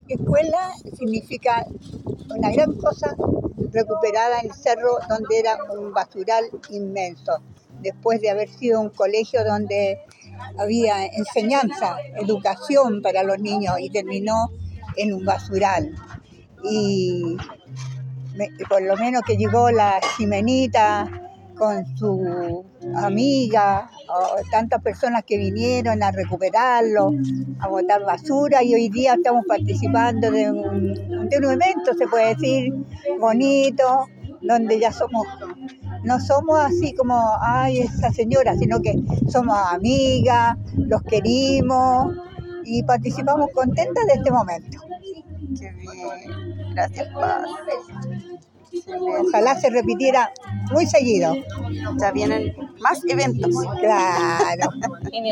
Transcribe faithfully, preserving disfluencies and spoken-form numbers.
escuela significa una gran cosa recuperada en el cerro donde era un basural inmenso, después de haber sido un colegio donde había enseñanza, educación para los niños y terminó en un basural. Y me, por lo menos que llegó la Ximenita con su amiga, o tantas personas que vinieron a recuperarlo, a botar basura, y hoy día estamos participando de un, de un evento, se puede decir, bonito, donde ya somos, no somos así como, ay, esa señora, sino que somos amigas, los querimos y participamos contentas de este momento. Qué bien, gracias, Paz. Ojalá se repitiera muy seguido. Ya vienen más eventos. Claro.